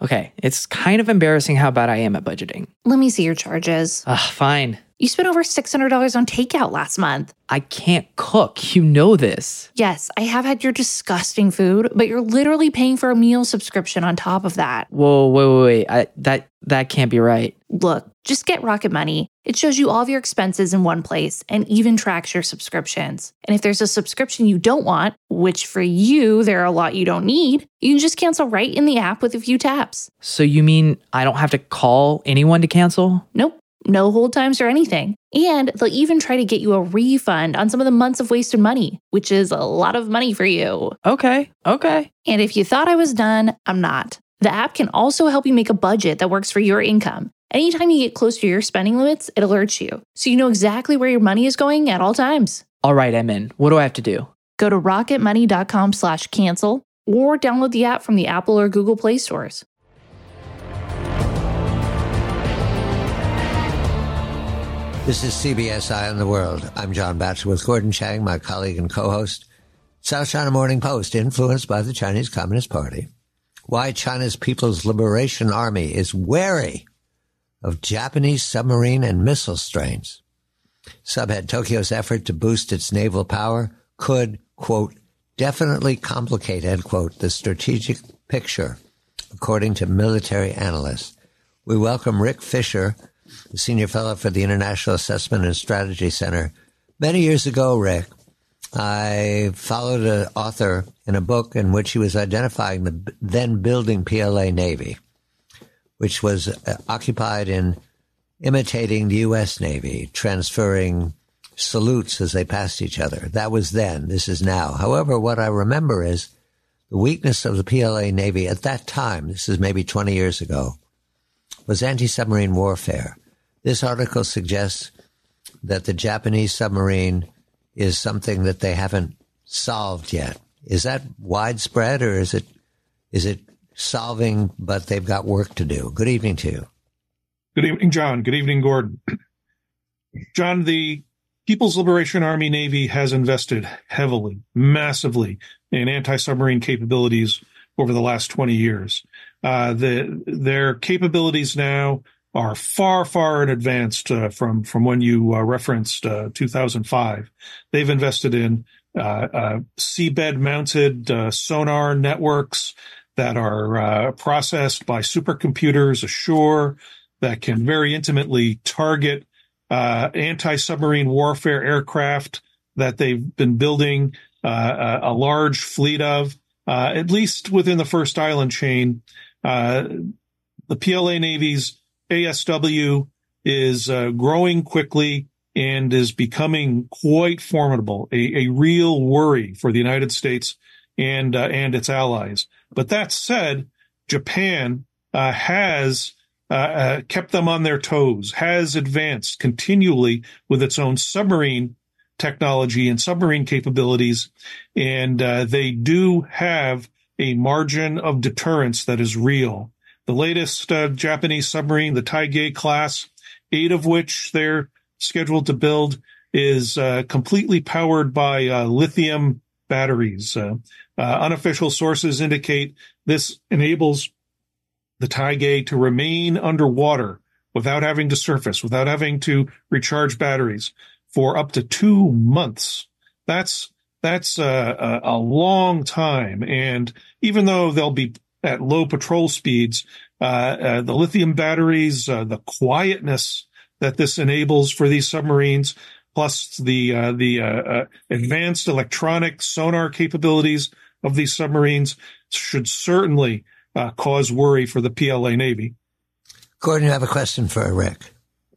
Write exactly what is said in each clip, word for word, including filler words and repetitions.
Okay, it's kind of embarrassing how bad I am at budgeting. Let me see your charges. Ugh, fine. You spent over six hundred dollars on takeout last month. I can't cook. You know this. Yes, I have had your disgusting food, but you're literally paying for a meal subscription on top of that. Whoa, wait, wait, wait. I, that, that can't be right. Look, just get Rocket Money. It shows you all of your expenses in one place and even tracks your subscriptions. And if there's a subscription you don't want, which for you, there are a lot you don't need, you can just cancel right in the app with a few taps. So you mean I don't have to call anyone to cancel? Nope. No hold times or anything. And they'll even try to get you a refund on some of the months of wasted money, which is a lot of money for you. Okay, okay. And if you thought I was done, I'm not. The app can also help you make a budget that works for your income. Anytime you get close to your spending limits, it alerts you, so you know exactly where your money is going at all times. All right, I'm in. What do I have to do? Go to rocketmoney.com slash cancel or download the app from the Apple or Google Play stores. This is C B S Eye on the World. I'm John Batchelor with Gordon Chang, my colleague and co-host. South China Morning Post, influenced by the Chinese Communist Party. Why China's People's Liberation Army is wary of Japanese submarine and missile strains. Subhead, Tokyo's effort to boost its naval power could, quote, definitely complicate, end quote, the strategic picture, according to military analysts. We welcome Rick Fisher, the senior fellow for the International Assessment and Strategy Center. Many years ago, Rick, I followed an author in a book in which he was identifying the then building P L A Navy, which was uh, occupied in imitating the U S Navy, transferring salutes as they passed each other. That was then. This is now. However, what I remember is the weakness of the P L A Navy at that time, this is maybe twenty years ago, was anti-submarine warfare. This article suggests that the Japanese submarine is something that they haven't solved yet. Is that widespread, or is it is it solving, but they've got work to do? Good evening to you. Good evening, John. Good evening, Gordon. John, the People's Liberation Army Navy has invested heavily, massively in anti-submarine capabilities over the last twenty years. Uh, the, their capabilities now are far, far in advance uh, from, from when you uh, referenced uh, two thousand five. They've invested in uh, uh, seabed-mounted uh, sonar networks that are uh, processed by supercomputers ashore that can very intimately target uh, anti-submarine warfare aircraft that they've been building uh, a, a large fleet of, uh, at least within the first island chain. Uh, the P L A Navy's A S W is uh, growing quickly and is becoming quite formidable, a, a real worry for the United States and uh, and its allies. But that said, Japan uh, has uh, uh, kept them on their toes, has advanced continually with its own submarine technology and submarine capabilities, and uh, they do have a margin of deterrence that is real. The latest uh, Japanese submarine, the Taige class, eight of which they're scheduled to build, is uh, completely powered by uh, lithium batteries. Uh, uh, unofficial sources indicate this enables the Taige to remain underwater without having to surface, without having to recharge batteries for up to two months. That's That's a, a, a long time. And even though they'll be at low patrol speeds, uh, uh, the lithium batteries, uh, the quietness that this enables for these submarines, plus the uh, the uh, uh, advanced electronic sonar capabilities of these submarines, should certainly uh, cause worry for the P L A Navy. Gordon, you have a question for Rick.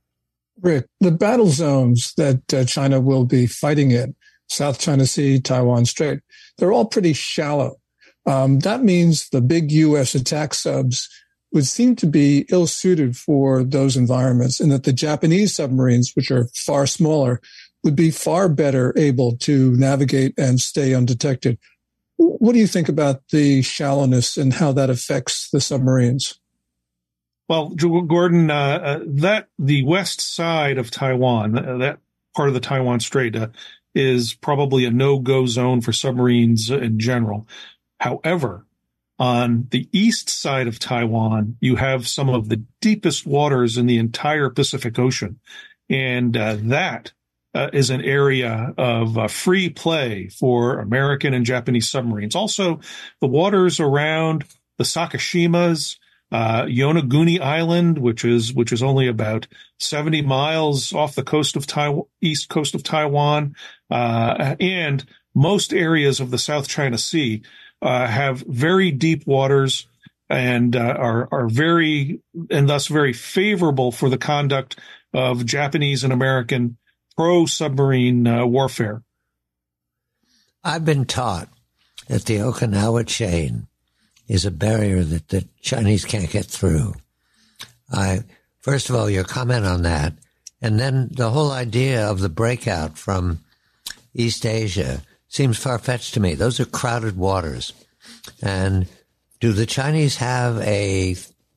Rick, the battle zones that uh, China will be fighting in, South China Sea, Taiwan Strait, they're all pretty shallow. Um, that means the big U S attack subs would seem to be ill-suited for those environments, and that the Japanese submarines, which are far smaller, would be far better able to navigate and stay undetected. What do you think about the shallowness and how that affects the submarines? Well, Gordon, uh, uh, that the west side of Taiwan, uh, that part of the Taiwan Strait, uh, is probably a no-go zone for submarines in general. However, On the east side of Taiwan, you have some of the deepest waters in the entire Pacific Ocean. And uh, that uh, is an area of uh, free play for American and Japanese submarines. Also, the waters around the Sakashimas, uh, Yonaguni Island, which is which is only about seventy miles off the coast of Taiwan, east coast of Taiwan, uh, and most areas of the South China Sea uh, have very deep waters and uh, are are very and thus very favorable for the conduct of Japanese and American pro-submarine uh, warfare. I've been taught that the Okinawa chain is a barrier that the Chinese can't get through. I, first of all, your comment on that, and then the whole idea of the breakout from East Asia seems far-fetched to me. Those are crowded waters. And do the Chinese have a,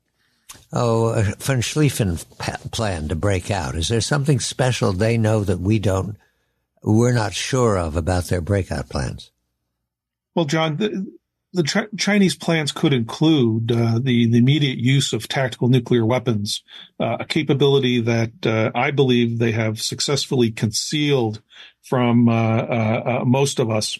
oh, a von Schlieffen plan to break out? Is there something special they know that we don't, we're not sure of about their breakout plans? Well, John, the, the Ch- Chinese plans could include uh, the, the immediate use of tactical nuclear weapons, uh, a capability that uh, I believe they have successfully concealed from uh, uh, uh, most of us.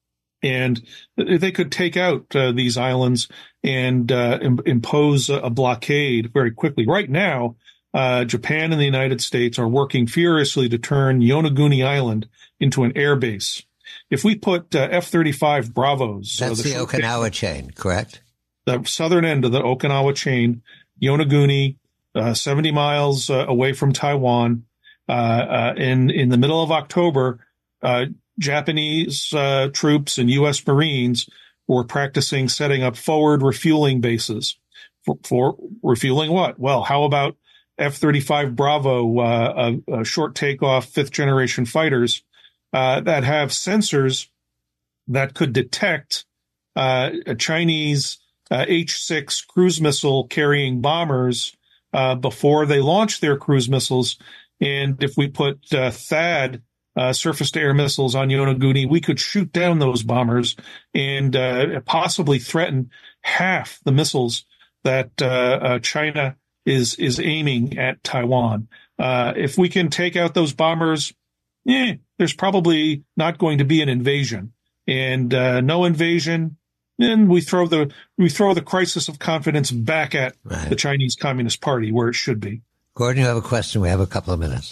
And they could take out uh, these islands and uh, im- impose a, a blockade very quickly. Right now, uh, Japan and the United States are working furiously to turn Yonaguni Island into an air base. If we put uh, F thirty-five Bravos... That's uh, the, the Okinawa chain, correct? The southern end of the Okinawa chain, Yonaguni, uh, seventy miles uh, away from Taiwan. Uh, uh, in, in the middle of October, uh, Japanese uh, troops and U S Marines were practicing setting up forward refueling bases. For, for refueling what? Well, how about F thirty-five Bravo, uh, a, a short takeoff fifth generation fighters uh, that have sensors that could detect uh, a Chinese uh, H six cruise missile carrying bombers uh, before they launch their cruise missiles. And if we put uh, THAAD uh, surface-to-air missiles on Yonaguni, we could shoot down those bombers and uh, possibly threaten half the missiles that uh, uh, China is is aiming at Taiwan. Uh, if we can take out those bombers, eh, there's probably not going to be an invasion. And uh, no invasion, then we throw the we throw the crisis of confidence back at right. the Chinese Communist Party where it should be. Gordon, you have a question. We have a couple of minutes.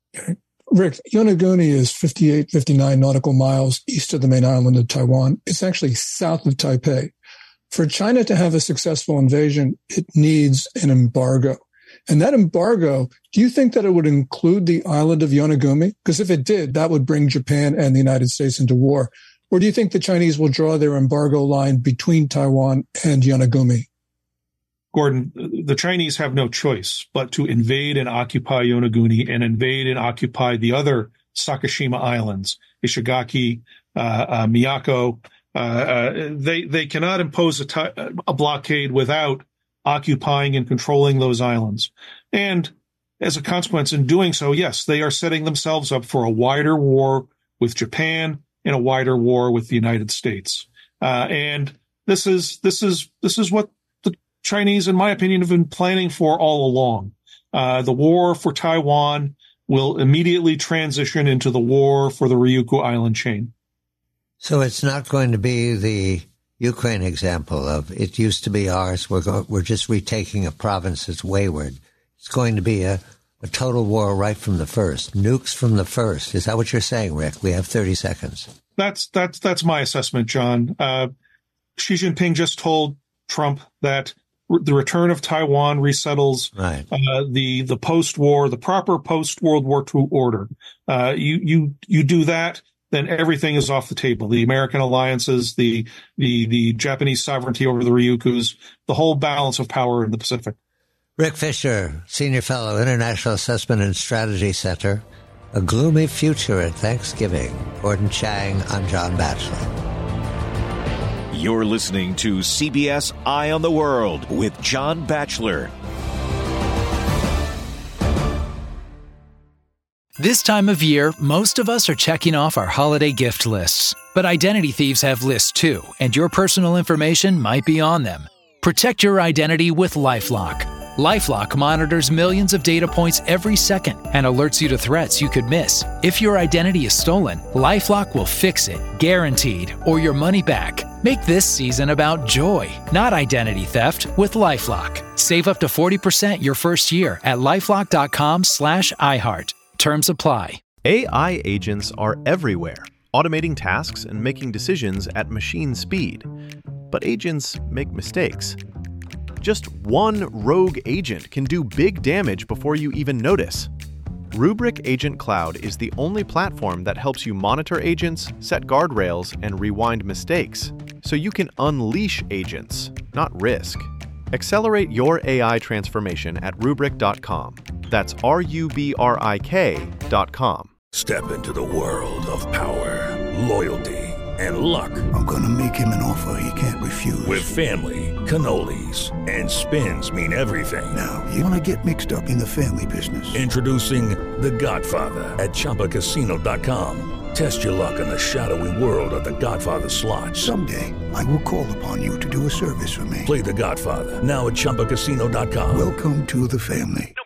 Rick, Yonaguni is fifty-eight, fifty-nine nautical miles east of the main island of Taiwan. It's actually south of Taipei. For China to have a successful invasion, it needs an embargo. And that embargo, do you think that it would include the island of Yonaguni? Because if it did, that would bring Japan and the United States into war. Or do you think the Chinese will draw their embargo line between Taiwan and Yonaguni? Gordon, the Chinese have no choice but to invade and occupy Yonaguni and invade and occupy the other Sakashima Islands, Ishigaki, uh, uh, Miyako. Uh, uh, they they cannot impose a, t- a blockade without occupying and controlling those islands. And as a consequence, in doing so, yes, they are setting themselves up for a wider war with Japan and a wider war with the United States. Uh, and this is this is this is what the Chinese, in my opinion, have been planning for all along. Uh, the war for Taiwan will immediately transition into the war for the Ryukyu Island chain. So it's not going to be the Ukraine example of it used to be ours. We're go- we're just retaking a province that's wayward. It's going to be a, a total war right from the first. Nukes from the first. Is that what you're saying, Rick? We have thirty seconds. That's that's that's my assessment, John. Uh, Xi Jinping just told Trump that r- the return of Taiwan resettles right. uh, the the post-war, the proper post-World War Two order. Uh, you you you do that, then everything is off the table. The American alliances, the the the Japanese sovereignty over the Ryukyus, the whole balance of power in the Pacific. Rick Fisher, Senior Fellow, International Assessment and Strategy Center. A gloomy future at Thanksgiving. Gordon Chang, I'm John Batchelor. You're listening to C B S Eye on the World with John Batchelor. This time of year, most of us are checking off our holiday gift lists. But identity thieves have lists too, and your personal information might be on them. Protect your identity with LifeLock. LifeLock monitors millions of data points every second and alerts you to threats you could miss. If your identity is stolen, LifeLock will fix it, guaranteed, or your money back. Make this season about joy, not identity theft, with LifeLock. Save up to forty percent your first year at LifeLock.com slash iHeart. Terms apply. A I agents are everywhere, automating tasks and making decisions at machine speed. But agents make mistakes. Just one rogue agent can do big damage before you even notice. Rubrik Agent Cloud is the only platform that helps you monitor agents, set guardrails, and rewind mistakes, so you can unleash agents, not risk. Accelerate your A I transformation at rubrik dot com. That's R U B R I K dot com. Step into the world of power, loyalty, and luck. I'm gonna make him an offer he can't refuse. With family, cannolis, and spins mean everything. Now, you wanna get mixed up in the family business. Introducing The Godfather at Chumba Casino dot com. Test your luck in the shadowy world of The Godfather slot. Someday, I will call upon you to do a service for me. Play The Godfather now at Chumba Casino dot com. Welcome to the family.